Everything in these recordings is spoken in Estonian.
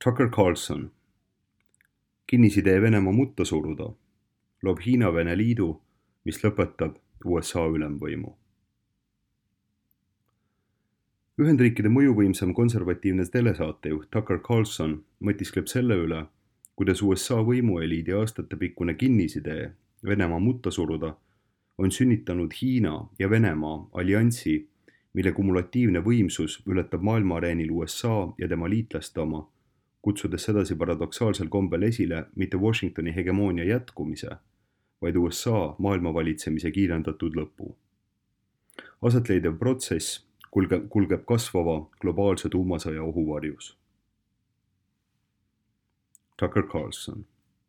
Tucker Carlson, kinnisidee Venemaa mutta suruda, loob Hiina-Vene liidu, mis lõpetab USA ülemvõimu. Ühendriikide mõjuvõimsam konservatiivne telesaatejuht Tucker Carlson mõtiskleb selle üle, kuidas USA võimueliidi aastatepikkune kinnisidee Venemaa mutta suruda on sünnitanud Hiina ja Venemaa alliansi, mille kumulatiivne võimsus ületab maailmaareenil USA ja tema liitlaste oma, kutsudes sedasi paradoksaalsel kombel esile mitte Washingtoni hegemoonia jätkumise, vaid USA maailmavalitsemise kiirendatud lõpu. Asetleidev protsess kulgeb kasvava globaalse tuumasõja ohuvarjus. Tucker Carlson.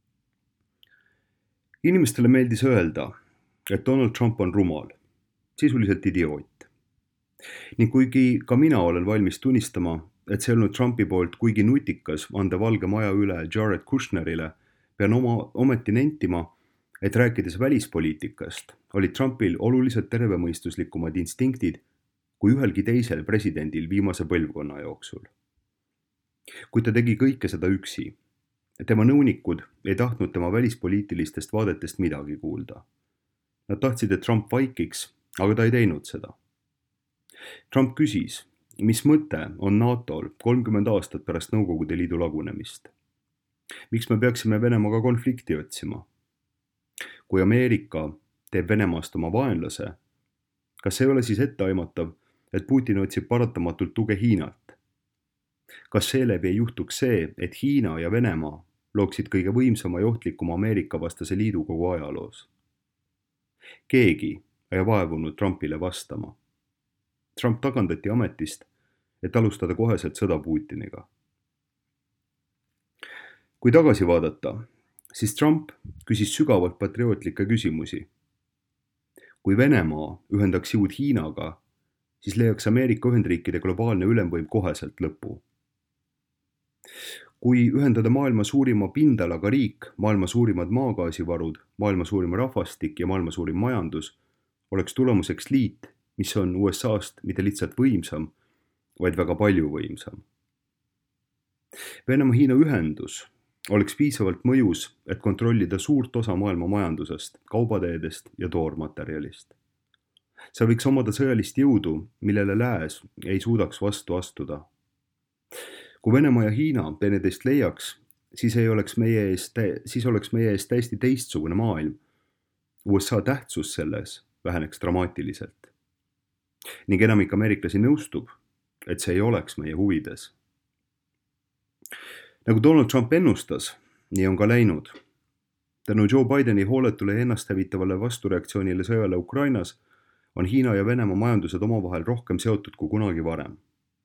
Inimestele meeldis öelda, et Donald Trump on rumal, sisuliselt idioot. Ning kuigi ka mina olen valmis tunnistama, et see olnud Trumpi poolt kuigi nutikas anda Valge Maja üle Jared Kushnerile, pean ometi nentima, et rääkides välispoliitikast, olid Trumpil oluliselt tervemõistuslikumad instinktid kui ühelgi teisel presidendil viimase põlvkonna jooksul. Kuid ta tegi kõike seda üksi. Tema nõunikud ei tahtnud tema välispoliitilistest vaadetest midagi kuulda. Nad tahtsid, et Trump vaikiks, aga ta ei teinud seda. Trump küsis, mis mõte on NATOl 30 aastat pärast Nõukogude Liidu lagunemist? Miks me peaksime Venemaaga konflikti otsima? Kui Ameerika teeb Venemaast oma vaenlase, kas ei ole siis etteaimatav, et Putin otsib paratamatult tuge Hiinalt? Kas seeläbi ei juhtuks see, et Hiina ja Venemaa looksid kõige võimsama ja ohtlikuma Ameerika vastase liidu kogu ajaloos? Keegi ei vaevunud Trumpile vastama. Trump tagandati ametist, et alustada koheselt sõda Putiniga. Kui tagasi vaadata, siis Trump küsis sügavalt patriootlikke küsimusi. Kui Venemaa ühendaks jõud Hiinaga, siis leiaks Ameerika Ühendriikide globaalne ülemvõim koheselt lõpu. Kui ühendada maailma suurima pindalaga riik, maailma suurimad maagaasivarud, maailma suurim rahvastik ja maailma suurim majandus, oleks tulemuseks liit, mis on USA-st mitte lihtsalt võimsam, vaid väga palju võimsam. Venemaa-Hiina ühendus oleks piisavalt mõjus, et kontrollida suurt osa maailma majandusest, kaubateedest ja toormaterjalist. See võiks omada sõjalist jõudu, millele lääs ei suudaks vastu astuda. Kui Venemaa ja Hiina teineteist leiaks, siis oleks meie ees täiesti teistsugune maailm. USA tähtsus selles väheneks dramaatiliselt. Ning enamik ameeriklasi nõustub, et see ei oleks meie huvides. Nagu Donald Trump ennustas, nii on ka läinud. Tänu Joe Bideni hooletule ja ennasthävitavale vastureaktsioonile sõjale Ukrainas on Hiina ja Venemaa majandused omavahel rohkem seotud kui kunagi varem.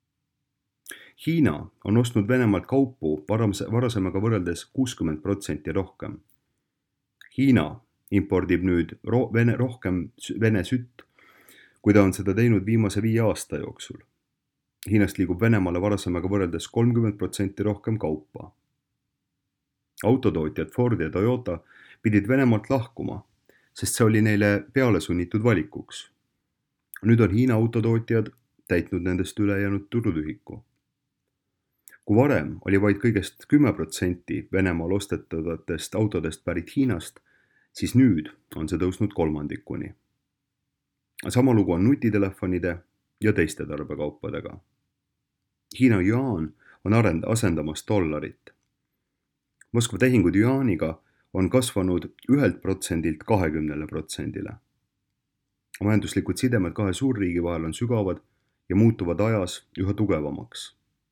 Hiina on ostnud Venemaalt kaupu varasemaga võrreldes 60% rohkem. Hiina impordib nüüd rohkem Vene sütt, kui ta on seda teinud viimase 5 aasta jooksul. Hiinast liigub Venemaale varasemaga võrreldes 30% rohkem kaupa. Autotootjad Ford ja Toyota pidid Venemaalt lahkuma, sest see oli neile peale sunnitud valikuks. Nüüd on Hiina autotootjad täitnud nendest ülejäänud turutühiku. Kui varem oli vaid kõigest 10% Venemaal ostetavatest autodest pärit Hiinast, siis nüüd on see tõusnud 3/3. Sama lugu on nutitelefonide ja teiste tarbekaupadega. Hiina juaan on asendamas dollarit. Moskva tehingud juaaniga on kasvanud 1%-lt 20%-le. Majanduslikud sidemed kahe suurriigi vahel on sügavad ja muutuvad ajas üha tugevamaks.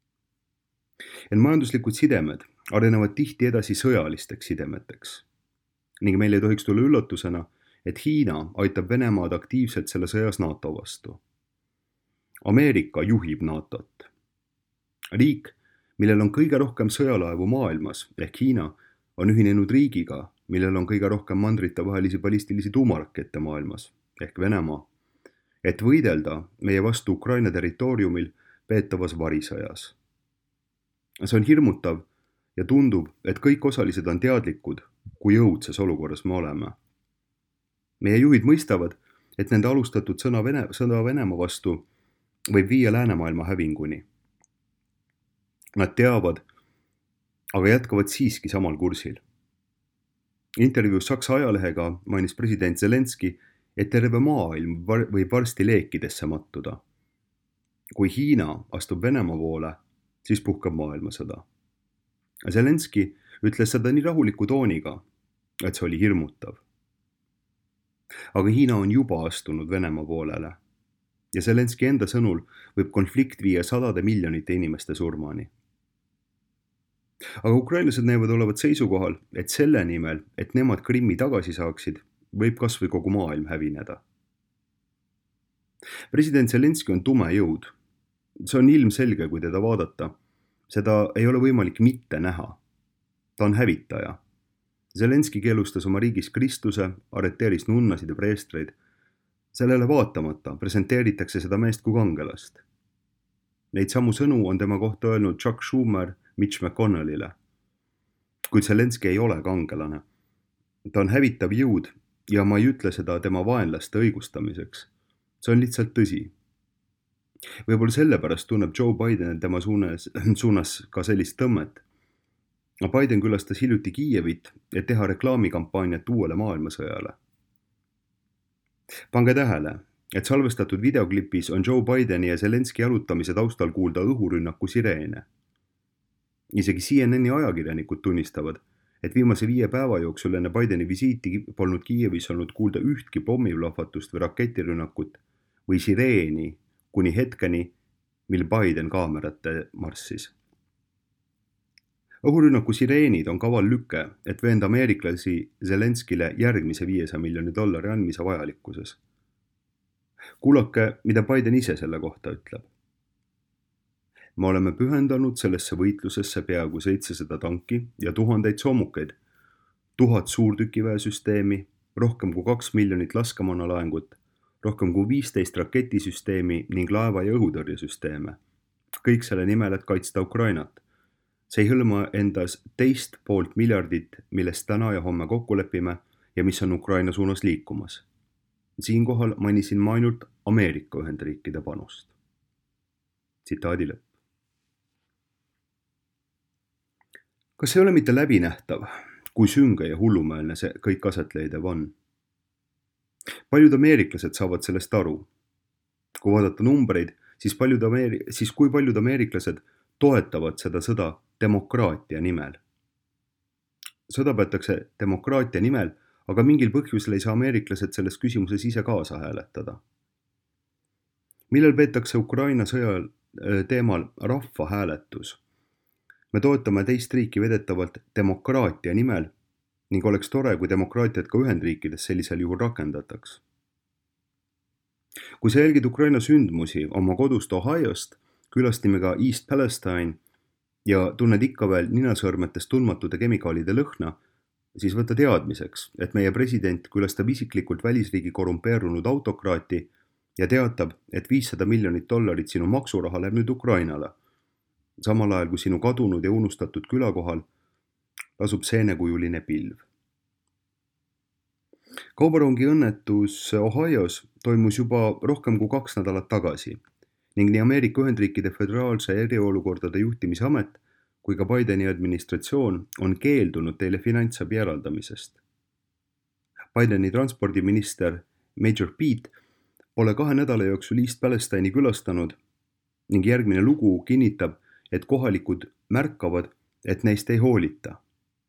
Ent majanduslikud sidemed arenevad tihti edasi sõjalisteks sidemeteks. Ning meil ei tohiks tulla üllatusena, et Hiina aitab Venemaad aktiivselt selle sõjas NATO vastu. Ameerika juhib NATOt. Riik, millel on kõige rohkem sõjalaevu maailmas, ehk Hiina, on ühinenud riigiga, millel on kõige rohkem mandritevahelisi ballistilisi tuumarakette maailmas, ehk Venemaa, et võidelda meie vastu Ukraina territooriumil peetavas varisõjas. See on hirmutav ja tundub, et kõik osalised on teadlikud, kui õudses olukorras me oleme. Meie juhid mõistavad, et nende alustatud sõda Venemaa vastu võib viia läänemaailma hävinguni. Nad teavad, aga jätkavad siiski samal kursil. Intervjuus Saksa ajalehega mainis president Zelenski, et terve maailm võib varsti leekidesse mattuda. Kui Hiina astub Venemaa poole, siis puhkab maailmasõda. Zelenski ütles seda nii rahuliku tooniga, et see oli hirmutav. Aga Hiina on juba astunud Venemaa poolele ja Zelenski enda sõnul võib konflikt viia sadade miljonite inimeste surmani. Aga ukrainlased näevad olevat seisukohal, et selle nimel, et nemad Krimmi tagasi saaksid, võib kas või kogu maailm hävineda. President Zelenski on tume jõud. See on ilmselge, kui teda vaadata. Seda ei ole võimalik mitte näha. Ta on hävitaja. Zelenski keelustas oma riigis Kristuse, arreteeris nunnasid ja preestreid. Sellele vaatamata presenteeritakse seda meest kui kangelast. Neid samu sõnu on tema kohta öelnud Chuck Schumer Mitch McConnellile. Kuid Zelenski ei ole kangelane. Ta on hävitav jõud ja ma ei ütle seda tema vaenlaste õigustamiseks. See on lihtsalt tõsi. Võib-olla sellepärast tunneb Joe Biden tema suunas ka sellist tõmmet. Biden külastas hiljuti Kiievit, et teha reklaamikampaaniat uuele maailmasõjale. Pange tähele, et salvestatud videoklipis on Joe Bideni ja Zelenski jalutamise taustal kuulda õhurünnaku sireene. Isegi CNN-i ajakirjanikud tunnistavad, et viimase 5 päeva jooksul enne Bideni visiiti polnud Kiievis olnud kuulda ühtki pommiplahvatust või raketirünnakut või sireeni kuni hetkeni, mil Biden kaamerate marssis. Õhurünnaku sireenid on kaval lüke, et veenda ameeriklasi Zelenskile järgmise $500 miljoni andmise vajalikkuses. Kuulake, mida Biden ise selle kohta ütleb. Me oleme pühendanud sellesse võitlusesse peaaegu 700 tanki ja 1000 soomukeid, 1000 suurtükiväesüsteemi, rohkem kui 2 miljonit laskemoonalaengut, rohkem kui 15 raketisüsteemi ning laeva- ja õhutõrjesüsteeme. Kõik selle nimel, et kaitsta Ukrainat. See ei hõlma endas 2,5 miljardit, millest täna ja homme kokku lepime ja mis on Ukraina suunas liikumas. Siinkohal mainisin ma ainult Ameerika Ühendriikide panust. Tsitaadi lõpp. Kas see ei ole mitte läbinähtav, kui sünge ja hullumeelne see kõik aset leidev on? Paljud ameeriklased saavad sellest aru. Kui vaadata numbreid, siis kui paljud ameeriklased toetavad seda sõda demokraatia nimel. Sõda peetakse demokraatia nimel, aga mingil põhjusel ei saa ameeriklased selles küsimuses ise kaasa hääletada. Millal peetakse Ukraina sõja teemal rahvahääletus? Me toetame teist riiki vedetavalt demokraatia nimel ning oleks tore, kui demokraatiat ka Ühendriikides sellisel juhul rakendataks. Kui sa jälgid Ukraina sündmusi oma kodust Ohiost, külastime ka East Palestine ja tunned ikka veel ninasõrmetest tundmatute kemikaalide lõhna, siis võta teadmiseks, et meie president külastab isiklikult välisriigi korrumpeerunud autokraati ja teatab, et $500 miljonit sinu maksuraha läheb nüüd Ukrainale. Samal ajal kui sinu kadunud ja unustatud külakohal asub seenekujuline pilv. Kaubarongi õnnetus Ohios toimus juba rohkem kui 2 nädalat tagasi ning nii Ameerika Ühendriikide Föderaalse eriolukordade juhtimisamet kui ka Bideni administratsioon on keeldunud teile finantsabi eraldamisest. Bideni transpordiminister Major Pete pole 2 nädala jooksul East Palestine'i külastanud ning järgmine lugu kinnitab, et kohalikud märkavad, et neist ei hoolita.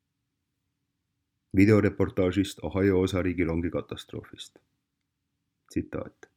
Videoreportaažist Ohio osariigi rongi katastroofist. Tsitaat.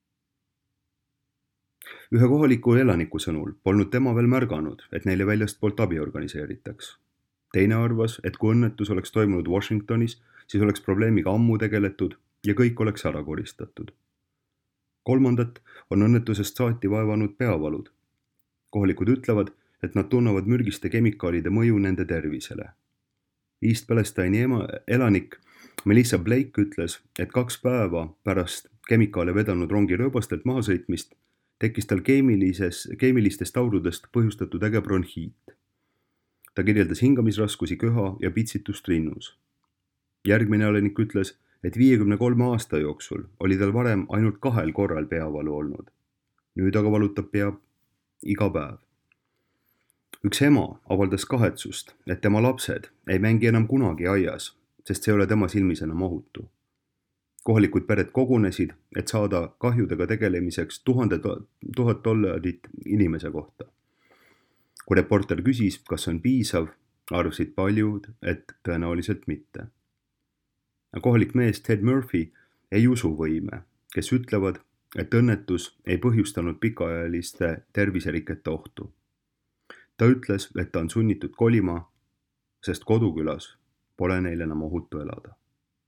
Ühe kohaliku elaniku sõnul polnud tema veel märganud, et neile väljastpoolt abi organiseeritaks. Teine arvas, et kui õnnetus oleks toimunud Washingtonis, siis oleks probleemiga ammu tegeletud ja kõik oleks ära koristatud. Kolmandat on õnnetusest saati vaevanud peavalud. Kohalikud ütlevad, et nad tunnevad mürgiste kemikaalide mõju nende tervisele. East Palestine'i elanik Melissa Blake ütles, et 2 päeva pärast kemikaale vedanud rongi rööbastelt mahasõitmist tekkis tal keemilistest aurudest põhjustatud äge bronhiit. Ta kirjeldas hingamisraskusi, köha ja pitsitust rinnus. Järgmine elanik ütles, et 53 aasta jooksul oli tal varem ainult 2 korral peavalu olnud. Nüüd aga valutab pea iga päev. Üks ema avaldas kahetsust, et tema lapsed ei mängi enam kunagi aias, sest see ei ole tema silmis enam ohutu. Kohalikud pered kogunesid, et saada kahjudega tegelemiseks $1000 inimese kohta. Kui reporter küsis, kas on piisav, arvasid paljud, et tõenäoliselt mitte. Kohalik mees Ted Murphy ei usu võime, kes ütlevad, et õnnetus ei põhjustanud pikaajaliste terviserikete ohtu. Ta ütles, et ta on sunnitud kolima, sest kodukülas pole neil enam ohutu elada.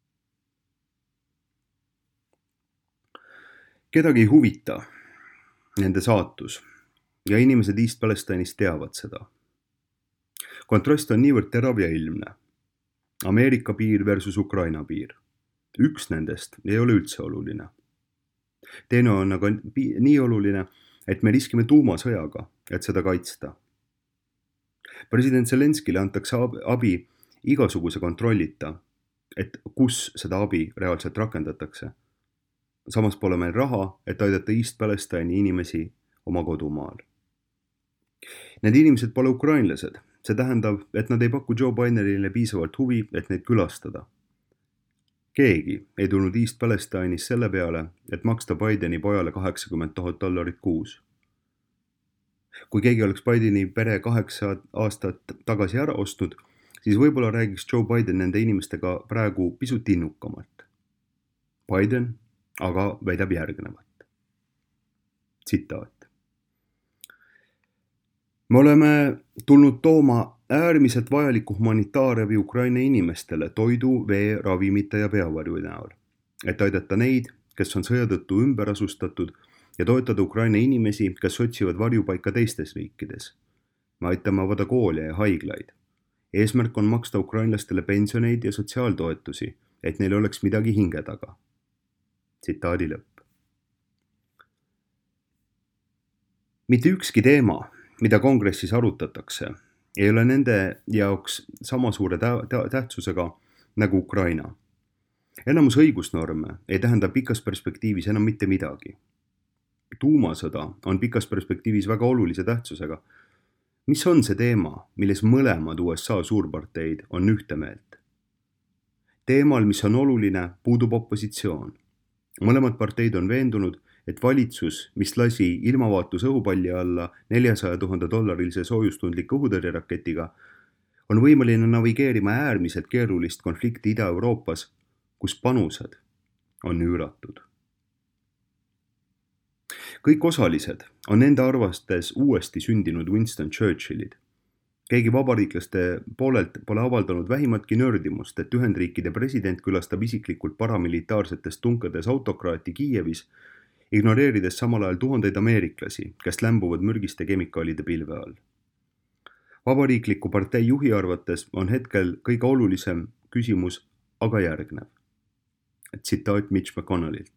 Kedagi ei huvita nende saatus ja inimesed East Palestine'is teavad seda. Kontrast on niivõrd terav ja ilmne. Ameerika piir versus Ukraina piir. Üks nendest ei ole üldse oluline. Teine on aga nii oluline, et me riskime tuumasõjaga, et seda kaitsta. President Zelenskile antakse abi igasuguse kontrollita, et kus seda abi reaalselt rakendatakse. Samas pole meil raha, et aidata East Palestine'i inimesi oma kodumaal. Need inimesed pole ukrainlased. See tähendab, et nad ei paku Joe Bidenile piisavalt huvi, et neid külastada. Keegi ei tulnud East Palestine'is selle peale, et maksta Bideni pojale $80,000 kuus. Kui keegi oleks Bideni pere 8 aastat tagasi ära ostnud, siis võib-olla räägiks Joe Biden nende inimestega praegu pisut innukamalt. Biden aga väidab järgnevat. Tsitaat. Me oleme tulnud tooma äärmiselt vajaliku humanitaarabi Ukraina inimestele toidu, vee, ravimite ja peavarju näol, et aidata neid, kes on sõja tõttu ümber asustatud ja toetada Ukraina inimesi, kes otsivad varjupaika teistes riikides. Me aitame avada koole ja haiglaid. Eesmärk on maksta ukrainlastele pensioneid ja sotsiaaltoetusi, et neil oleks midagi hinge taga. Tsitaadi lõpp. Mitte ükski teema, mida kongressis arutatakse, ei ole nende jaoks sama suure tähtsusega nagu Ukraina. Enamus õigusnorme ei tähenda pikas perspektiivis enam mitte midagi. Tuumasõda on pikas perspektiivis väga olulise tähtsusega. Mis on see teema, milles mõlemad USA suurparteid on ühte meelt? Teemal, mis on oluline, puudub opositsioon. Mõlemad parteid on veendunud, et valitsus, mis lasi ilmavaatus õhupalli alla $400,000 soojustundliku õhutõrjeraketiga, on võimeline navigeerima äärmiselt keerulist konflikti Ida-Euroopas, kus panused on üüratud. Kõik osalised on nende arvates uuesti sündinud Winston Churchillid. Keegi vabariiklaste poolelt pole avaldanud vähimatki nördimust, et Ühendriikide president külastab isiklikult paramilitaarsetes tunkades autokraati Kiievis, ignoreerides samal ajal tuhandeid ameeriklasi, kes lämbuvad mürgiste kemikaalide pilve all. Vabariikliku partei juhi arvates on hetkel kõige olulisem küsimus aga järgnev. Tsitaat Mitch McConnellilt.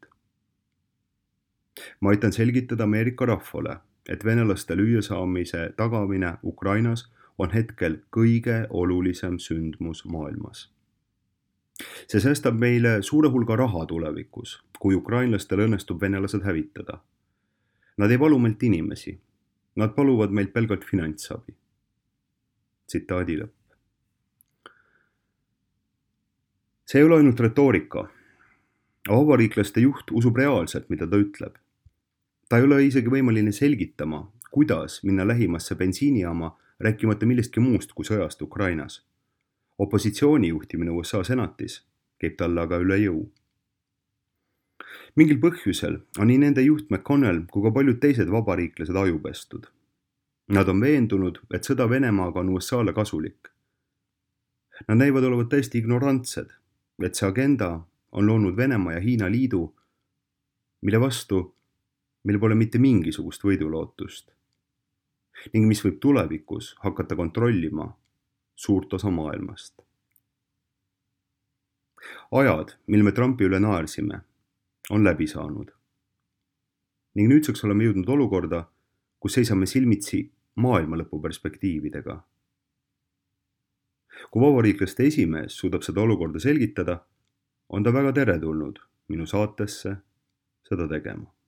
Ma aitan selgitada Ameerika rahvale, et venelaste lüüasaamise tagamine Ukrainas on hetkel kõige olulisem sündmus maailmas. See säästab meile suure hulga raha tulevikus, kui ukrainlastel õnnestub venelased hävitada. Nad ei palu meilt inimesi. Nad paluvad meilt pelgalt finantsabi. Tsitaadi lõpp. See ei ole ainult retoorika. Vabariiklaste juht usub reaalselt, mida ta ütleb. Ta ei ole isegi võimeline selgitama, kuidas minna lähimasse bensiinijaama, rääkimata millestki muust kui sõjast Ukrainas. Opositsiooni juhtimine USA senatis käib talle aga üle jõu. Mingil põhjusel on nii nende juht McConnell kui ka paljud teised vabariiklased ajupestud. Nad on veendunud, et sõda Venemaaga on USAle kasulik. Nad näivad olevat täiesti ignorantsed, et see agenda on loonud Venemaa ja Hiina liidu, mille vastu meil pole mitte mingisugust võidulootust ning mis võib tulevikus hakata kontrollima suurt osa maailmast. Ajad, mil me Trumpi üle naersime, on läbi saanud. Ning nüüdseks oleme jõudnud olukorda, kus seisame silmitsi maailmalõpu perspektiividega. Kui vabariiklaste esimees suudab seda olukorda selgitada, on ta väga teretulnud minu saatesse seda tegema.